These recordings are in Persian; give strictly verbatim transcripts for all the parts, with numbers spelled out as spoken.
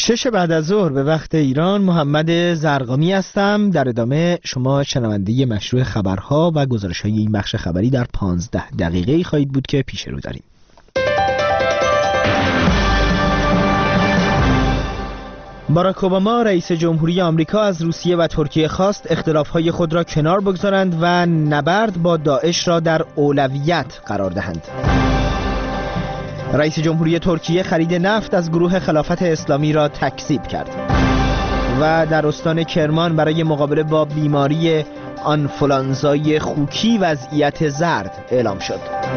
شش بعد از ظهر به وقت ایران، محمد زرقامی هستم. در ادامه شما شنونده مشروع خبرها و گزارش‌های این بخش خبری در پانزده دقیقه‌ای خواهید بود که پیش رو داریم. باراک اوباما رئیس جمهوری آمریکا از روسیه و ترکیه خواست اختلاف‌های خود را کنار بگذارند و نبرد با داعش را در اولویت قرار دهند. رئیس جمهوری ترکیه خرید نفت از گروه خلافت اسلامی را تکذیب کرد. و در استان کرمان برای مقابله با بیماری آنفولانزای خوکی وضعیت زرد اعلام شد.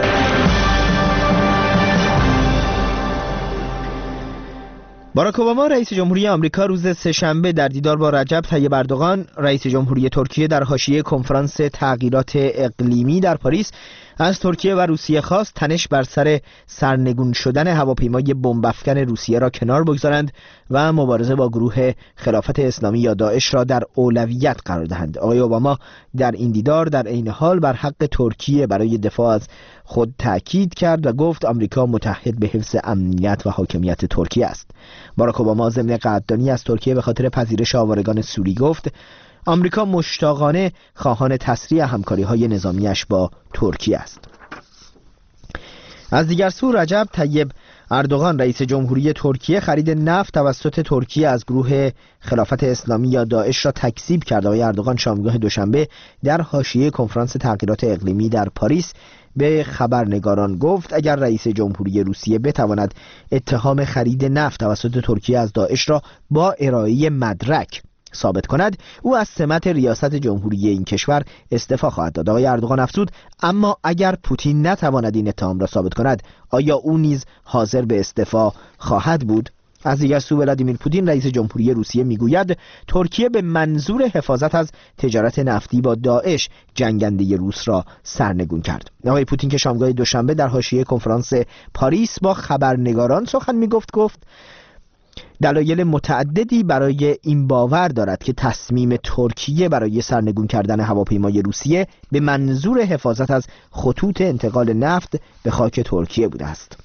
باراک اوباما رئیس جمهوری آمریکا روز سه‌شنبه در دیدار با رجب طیب اردوغان رئیس جمهوری ترکیه در حاشیه کنفرانس تغییرات اقلیمی در پاریس از ترکیه و روسیه خواست تنش بر سر سرنگون شدن هواپیمای بمب افکن روسیه را کنار بگذارند و مبارزه با گروه خلافت اسلامی یا داعش را در اولویت قرار دهند. آقای اوباما در این دیدار در عین حال بر حق ترکیه برای دفاع از خود تاکید کرد و گفت آمریکا متحد به حفظ امنیت و حاکمیت ترکیه است. باراک اوباما ضمن قدردانی از ترکیه به خاطر پذیرش آوارگان سوری گفت آمریکا مشتاقانه خواهان تسریع همکاری‌های نظامیش با ترکیه است. از دیگر سو رجب طیب اردوغان رئیس جمهوری ترکیه خرید نفت توسط ترکیه از گروه خلافت اسلامی یا داعش را تکذیب کرد. آقای اردوغان شامگاه دوشنبه در حاشیه کنفرانس تغییرات اقلیمی در پاریس به خبرنگاران گفت اگر رئیس جمهوری روسیه بتواند اتهام خرید نفت توسط ترکیه از داعش را با ارائه مدرک ثابت کند، او از سمت ریاست جمهوری این کشور استعفا خواهد داد. آقای اردوغان افزود اما اگر پوتین نتواند این اتهام را ثابت کند، آیا او نیز حاضر به استعفا خواهد بود؟ از دیگر سو ولادیمیر پوتین رئیس جمهوری روسیه میگوید ترکیه به منظور حفاظت از تجارت نفتی با داعش جنگنده روس را سرنگون کرد. آقای پوتین که شامگاه دوشنبه در حاشیه کنفرانس پاریس با خبرنگاران سخن میگفت گفت دلایل متعددی برای این باور دارد که تصمیم ترکیه برای سرنگون کردن هواپیمای روسیه به منظور حفاظت از خطوط انتقال نفت به خاک ترکیه بوده است.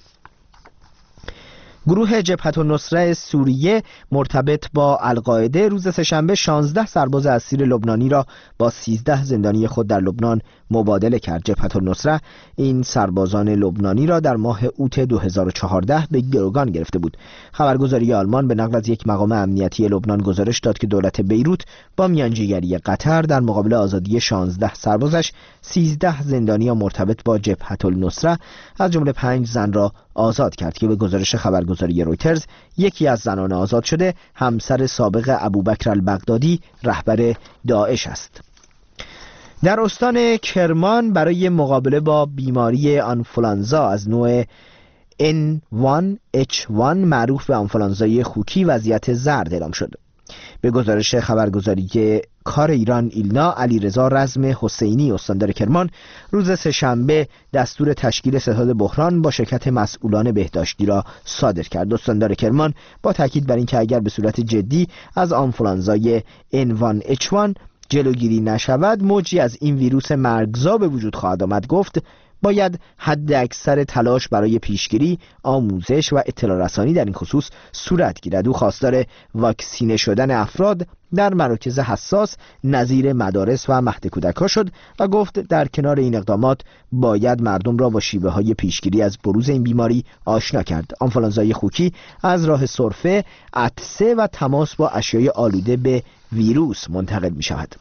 گروه جبهة النصره سوریه مرتبط با القاعده روز سه‌شنبه شانزده سرباز اسیر لبنانی را با سیزده زندانی خود در لبنان مبادله کرد. جبهة النصره این سربازان لبنانی را در ماه اوت دو هزار و چهارده به گروگان گرفته بود. خبرگزاری آلمان به نقل از یک مقام امنیتی لبنان گزارش داد که دولت بیروت با میانجیگری قطر در مقابل آزادی شانزده سربازش سیزده زندانی مرتبط با جبهة النصره از جمله پنج زن را آزاد کرد که به گزارش خبرگزاری رویترز یکی از زنان آزاد شده همسر سابق ابوبکر البغدادی رهبر داعش است. در استان کرمان برای مقابله با بیماری آنفولانزا از نوع ان وان اچ وان معروف به آنفولانزای خوکی وضعیت زرد اعلام شد. به گزارش خبرگزاری کار ایران ایلنا، علیرضا رزم حسینی استاندار کرمان روز سه‌شنبه دستور تشکیل ستاد بحران با شرکت مسئولان بهداشتی را صادر کرد. استاندار کرمان با تاکید بر اینکه اگر به صورت جدی از آنفولانزای ان وان اچ وان جلوگیری نشود موجی از این ویروس مرگزا به وجود خواهد آمد گفت باید حد اکثر تلاش برای پیشگیری، آموزش و اطلاع رسانی در این خصوص صورت گیرد. او خواستار واکسینه شدن افراد در مراکز حساس نظیر مدارس و مهد کودک‌ها شد و گفت در کنار این اقدامات باید مردم را با شیوه های پیشگیری از بروز این بیماری آشنا کرد. آنفولانزای خوکی از راه سرفه، عطسه و تماس با اشیای آلوده به ویروس منتقل می شود.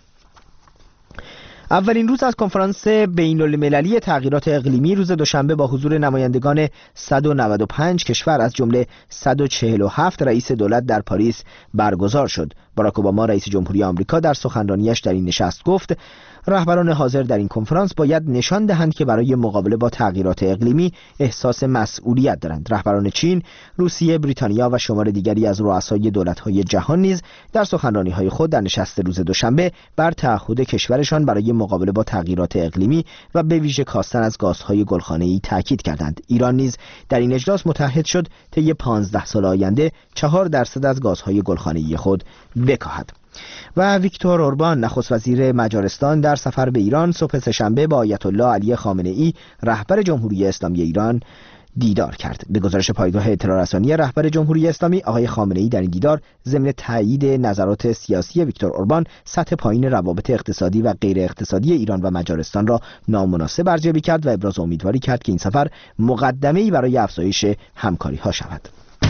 اولین روز از کنفرانس بین المللی تغییرات اقلیمی روز دوشنبه با حضور نمایندگان صد و نود و پنج کشور از جمله صد و چهل و هفت رئیس دولت در پاریس برگزار شد. باراک اوباما رئیس جمهوری آمریکا در سخنرانیش در این نشست گفت رهبران حاضر در این کنفرانس باید نشان دهند که برای مقابله با تغییرات اقلیمی احساس مسئولیت دارند. رهبران چین، روسیه، بریتانیا و شمار دیگری از رؤسای دولت‌های جهان نیز در سخنرانی‌های خود در نشست روز دوشنبه بر تعهد کشورشان برای مقابله با تغییرات اقلیمی و به ویژه کاستن از گازهای گلخانه‌ای تاکید کردند. ایران نیز در این اجلاس متحد شد طی پانزده سال آینده چهار درصد از گازهای گلخانه‌ای خود بکاهد. و ویکتور اوربان نخست وزیر مجارستان در سفر به ایران صبح سه‌شنبه با آیت الله علی خامنه‌ای رهبر جمهوری اسلامی ایران دیدار کرد. به گزارش پایگاه اطلاع رسانی رهبر جمهوری اسلامی، آقای خامنه‌ای در این دیدار ضمن تایید نظرات سیاسی ویکتور اوربان سطح پایین روابط اقتصادی و غیر اقتصادی ایران و مجارستان را نامناسب ارزیابی کرد و ابراز امیدواری کرد که این سفر مقدمه‌ای برای افزایش همکاری‌ها شود.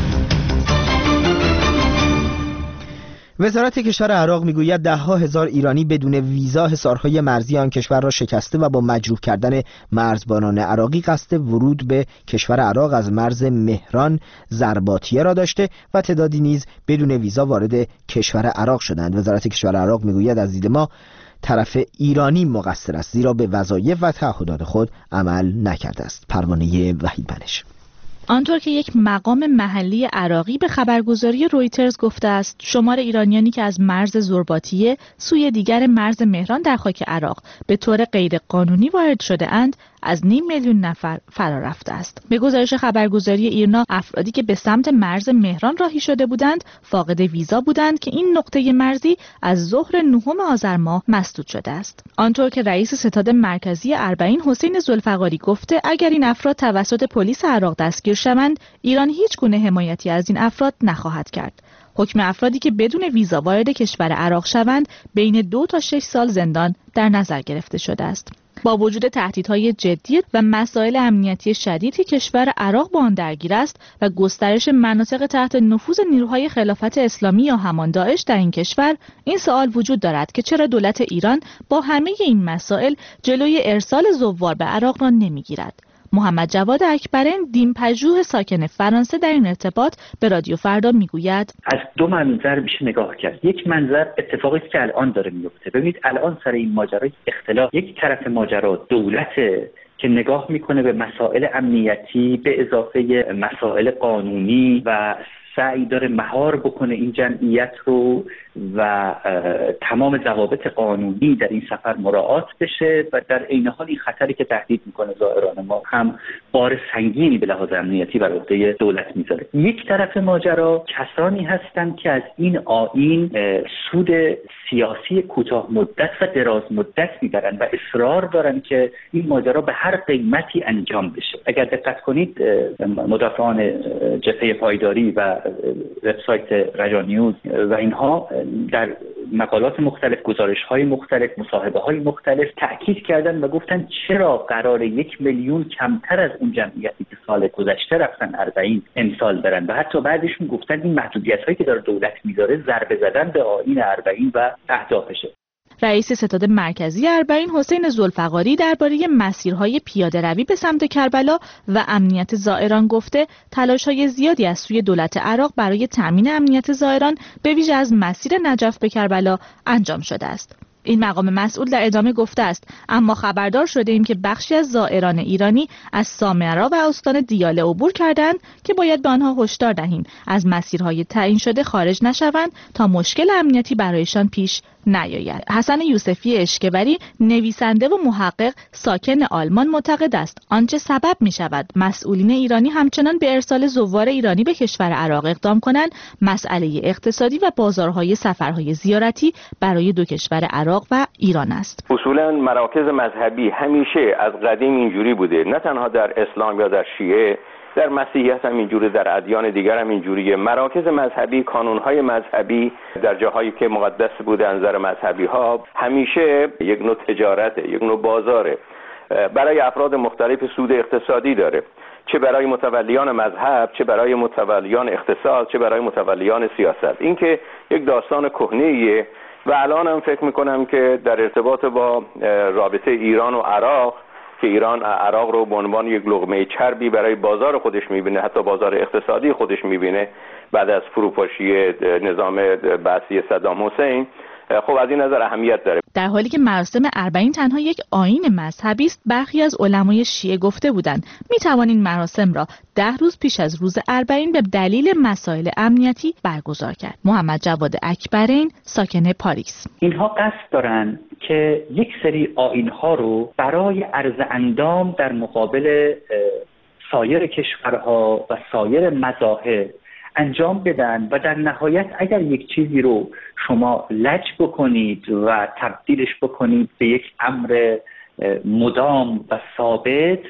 وزارت کشور عراق میگوید ده ها هزار ایرانی بدون ویزا حصارهای مرزی آن کشور را شکسته و با مجروح کردن مرزبانان عراقی قصد ورود به کشور عراق از مرز مهران زرباطیه را داشته و تعدادی نیز بدون ویزا وارد کشور عراق شدند. وزارت کشور عراق میگوید از دید ما طرف ایرانی مقصر است، زیرا به وظایف و تعهدات خود عمل نکرده است. پروانه وحیدبنش. آنطور که یک مقام محلی عراقی به خبرگزاری رویترز گفته است، شمار ایرانیانی که از مرز زرباطیه سوی دیگر مرز مهران در خاک عراق به طور غیر قانونی وارد شده اند از نیم میلیون نفر فرا رفته است. به گزارش خبرگزاری ایرنا، افرادی که به سمت مرز مهران راهی شده بودند فاقد ویزا بودند که این نقطه مرزی از ظهر نهم آذر ماه مسدود شده است. آنطور که رئیس ستاد مرکزی اربعین حسین ذوالفقاری گفته اگر این افراد توسط پلیس عراق دستگیر شوند، ایران هیچ گونه حمایتی از این افراد نخواهد کرد. حکم افرادی که بدون ویزا وارد کشور عراق شوند بین دو تا شش سال زندان در نظر گرفته شده است. با وجود تهدیدهای جدی و مسائل امنیتی شدیدی کشور عراق با آن درگیر است و گسترش مناطق تحت نفوذ نیروهای خلافت اسلامی یا همان داعش در این کشور، این سوال وجود دارد که چرا دولت ایران با همه این مسائل جلوی ارسال زوار به عراق را نمیگیرد. محمد جواد اکبرین، دین‌پژوه ساکن فرانسه، در این ارتباط به رادیو فردا میگوید از دو منظر میشه نگاه کرد. یک منظر اتفاقی است که الان داره میفته. ببینید الان سر این ماجرای اختلاف یک طرف ماجرا دولته که نگاه میکنه به مسائل امنیتی به اضافه مسائل قانونی و سعی داره مهار بکنه این جمعیت رو و تمام ضوابط قانونی در این سفر مراعات بشه و در عین حال این خطری که تهدید میکنه زائران ما هم بار سنگینی به لحاظ امنیتی بر عهده دولت میذاره. یک طرف ماجرا کسانی هستند که از این آیین سود سیاسی کوتاه مدت و دراز مدت میبرن و اصرار دارن که این ماجرا به هر قیمتی انجام بشه. اگر دقت کنید مدافعان جبهه پایداری و وبسایت رجا نیوز و اینها در مقالات مختلف، گزارش‌های مختلف، مصاحبه‌های مختلف تأکید کردن و گفتن چرا قرار یک میلیون کمتر از اون جمعیتی که سال گذشته رفتن اربعین امسال برن و حتی بعدشون گفتن این محدودیت‌هایی که داره دولت میذاره ضربه زدن به آیین اربعین و اهدافشه. رئیس ستاد مرکزی اربعین حسین ذوالفقاری درباره مسیرهای پیاده روی به سمت کربلا و امنیت زائران گفته تلاش‌های زیادی از سوی دولت عراق برای تأمین امنیت زائران به ویژه از مسیر نجف به کربلا انجام شده است. این مقام مسئول در ادامه گفته است اما خبردار شده ایم که بخشی از زائران ایرانی از سامرا و استان دیاله عبور کردند که باید به آنها هشدار دهیم از مسیرهای تعیین شده خارج نشوند تا مشکل امنیتی برایشان پیش نیاید. حسن یوسفی اشکبری، نویسنده و محقق ساکن آلمان، معتقد است آنچه سبب می شود مسئولین ایرانی همچنان به ارسال زوار ایرانی به کشور عراق اقدام کنند مسئله اقتصادی و بازارهای سفرهای زیارتی برای دو کشور عراق و ایران است. اصولا مراکز مذهبی همیشه از قدیم اینجوری بوده، نه تنها در اسلام یا در شیعه، در مسیحیت هم اینجوری، در ادیان دیگر هم اینجوریه. مراکز مذهبی، کانونهای مذهبی در جاهایی که مقدس بوده از نظر مذهبی ها همیشه یک نوع تجارته، یک نوع بازاره، برای افراد مختلف سود اقتصادی داره، چه برای متولیان مذهب، چه برای متولیان اقتصاد، چه برای متولیان سیاست. این که یک داستان کهنه‌ایه و الان هم فکر میکنم که در ارتباط با رابطه ایران و عراق که ایران عراق رو به عنوان یک لقمه چربی برای بازار خودش میبینه، حتی بازار اقتصادی خودش میبینه بعد از فروپاشی نظام بعثی صدام حسین، خب از این نظر اهمیت داره. در حالی که مراسم اربعین تنها یک آیین مذهبی است، برخی از علمای شیعه گفته بودند می توان این مراسم را ده روز پیش از روز اربعین به دلیل مسائل امنیتی برگزار کرد. محمد جواد اکبرین، ساکن پاریس. اینها قصد دارن که یک سری آیین‌ها رو برای عرض اندام در مقابل سایر کشورها و سایر مذاهب انجام بدن و در نهایت اگر یک چیزی رو شما لج بکنید و تبدیلش بکنید به یک امر مدام و ثابت،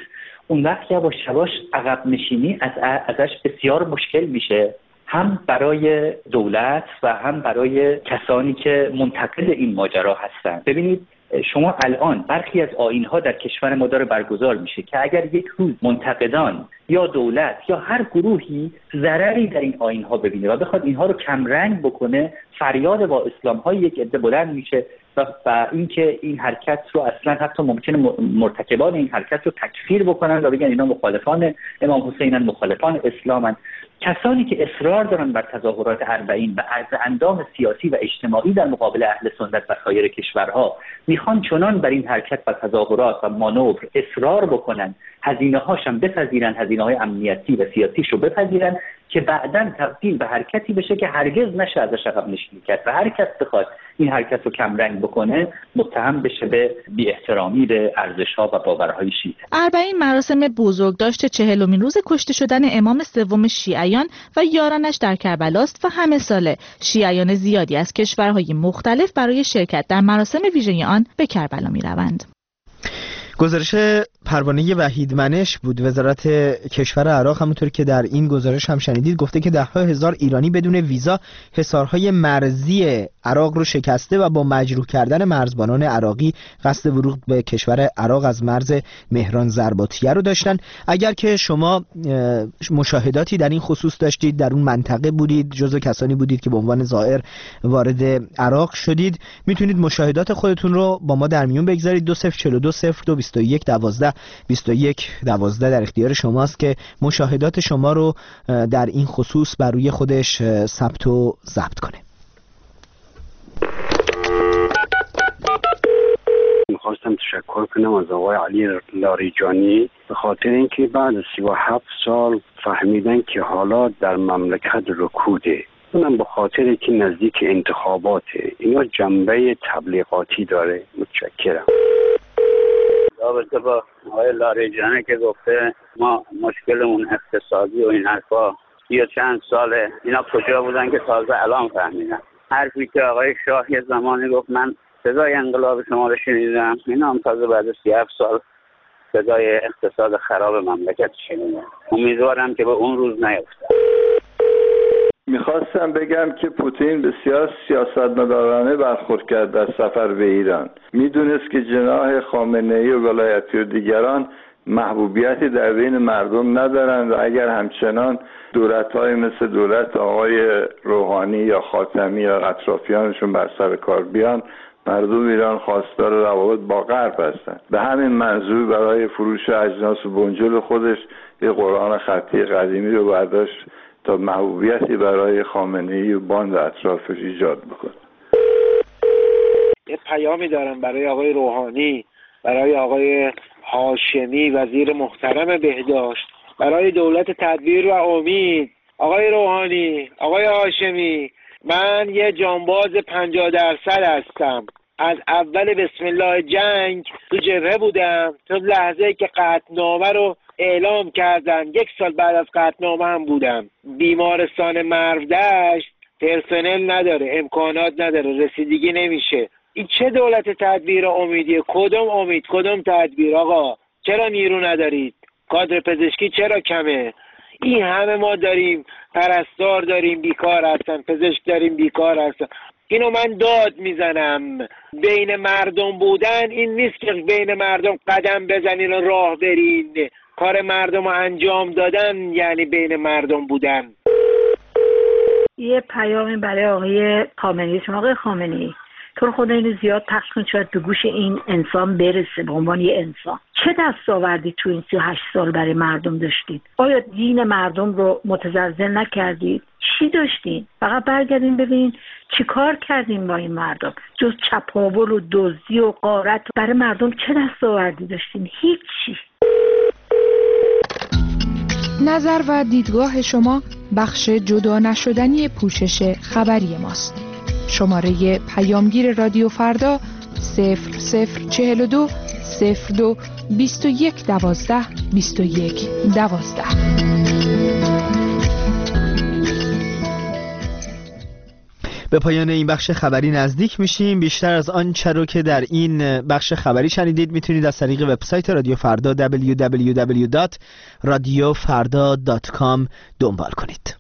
اون وقت یواش یواش عقب نشینی از ازش بسیار مشکل میشه، هم برای دولت و هم برای کسانی که منتقد این ماجرا هستند. ببینید شما الان برخی از آیین‌ها در کشور ما داره برگزار میشه که اگر یک روز منتقدان یا دولت یا هر گروهی ضرری در این آیین‌ها ببینه و بخواد اینها رو کمرنگ بکنه، فریاد با اسلام‌های یک عده بلند میشه و, و اینکه این حرکت رو اصلا حتی ممکنه مرتکبان این حرکت رو تکفیر بکنن و بگن اینا مخالفان امام حسینن، مخالفان اسلامن. کسانی که اصرار دارن بر تظاهرات اربعین و از اندام سیاسی و اجتماعی در مقابل اهل سنت و سایر کشورها میخوان چنان بر این حرکت و تظاهرات و مانور اصرار بکنن، هزینه هاشم بپذیرن، هزینه های امنیتی و سیاسیش رو بپذیرن که بعداً تبدیل به حرکتی بشه که هرگز نشه ازش عقب نشینی کرد و هر کس بخواد این حرکت رو کمرنگ بکنه متهم بشه به بی احترامی به ارزش‌ها و باورهای شیعه. اربعین مراسم بزرگداشت چهلمین روز کشته شدن امام سوم شیعیان و یارانش در کربلاست و همه ساله شیعیان زیادی از کشورهای مختلف برای شرکت در مراسم ویژه آن به کربلا می‌روند. گزارش پروانه وحیدمنش بود. وزارت کشور عراق همونطور که در این گزارش هم شنیدید گفته که ده ها هزار ایرانی بدون ویزا حصارهای مرزی عراق رو شکسته و با مجروح کردن مرزبانان عراقی قصد ورود به کشور عراق از مرز مهران زرباتیه رو داشتن. اگر که شما مشاهداتی در این خصوص داشتید، در اون منطقه بودید، جزو کسانی بودید که به عنوان زائر وارد عراق شدید، میتونید مشاهدات خودتون رو با ما در میون بگذارید. دو صفر چهل و دو صفر دو بیست و یک دوازده بیست و یک دوازده در اختیار شماست که مشاهدات شما رو در این خصوص بر روی خودش ثبت و ضبط کنه. میخواستم تشکر کنم از آقای علی لاریجانی به خاطر اینکه بعد از سی و هفت سال فهمیدن که حالات در مملکت رکوده. اونم به خاطر که نزدیک انتخاباته. اینا جنبه تبلیغاتی داره. متشکرم. رابطه با آقای لاریجانی که گفته ما مشکلمون اقتصادی و این حرفا یا چند ساله، اینا کجا بودن که تازه الان فهمیدن؟ حرفی که آقای شاه یه زمانی گفت من صدای انقلاب شما رو شنیدم، اینا هم تازه بعد از سی هفت سال صدای اقتصاد خراب مملکت شنیدم. امیدوارم که به اون روز نیفته. میخواستم بگم که پوتین بسیار سیاستمدارانه برخورد کرد در سفر به ایران. میدونست که جناح خامنه‌ای و ولایتی و دیگران محبوبیتی در بین مردم ندارند و اگر همچنان دولت‌های مثل دولت آقای روحانی یا خاتمی یا اطرافیانشون بر سر کار بیان، مردم ایران خواستار روابط با غرب هستند. به همین منظور برای فروش اجناس و بنجل خودش یه قرآن خطی قدیمی رو برداشت تا محبوبیتی برای خامنه‌ای و باند اطرافش ایجاد بکنه. یه پیامی دارم برای آقای روحانی، برای آقای هاشمی وزیر محترم بهداشت، برای دولت تدبیر و امید. آقای روحانی، آقای هاشمی، من یه جانباز پنجاه درصد هستم. از اول بسم الله جنگ تو جبهه بودم تا لحظه که قطعنامه رو اعلام کردن. یک سال بعد از قطعنامه هم بودم. بیمارستان مرودشت پرسنل نداره، امکانات نداره، رسیدگی نمیشه. این چه دولت تدبیر امیدیه؟ کدوم امید، کدوم تدبیر؟ آقا چرا نیرو ندارید؟ کادر پزشکی چرا کمه؟ این همه ما داریم، پرستار داریم بیکار هستن، پزشک داریم بیکار هستن. اینو من داد میزنم. بین مردم بودن این نیست که بین مردم قدم بزنین و راه برین. کار مردم رو انجام دادن یعنی بین مردم بودن. یه پیامی برای آقای خامنه‌ای. شما آقای خامنه‌ای تو رو خدا اینو زیاد پخش کن شاید به گوش این انسان برسه. به عنوان یه انسان چه دستاوردی تو این سی و هشت سال برای مردم داشتید؟ آیا دین مردم رو متزلزل نکردید؟ چی داشتین؟ فقط برگردین ببینین چی کار کردین با این مردم جز چپاول و دزدی و غارت. برای مردم چه دستاوردی داشتین؟ هیچی. نظر و دیدگاه شما بخش جدا نشدنی پوشش خبری ماست. شماره پیامگیر رادیو فردا صفر صفر چهل و دو صفر دو بیست و یک دوازده بیست و یک دوازده. به پایان این بخش خبری نزدیک میشیم. بیشتر از آنچه رو که در این بخش خبری شنیدید میتونید از طریق وبسایت رادیو فردا دبلیو دبلیو دبلیو دات رادیو فردا دات کام دنبال کنید.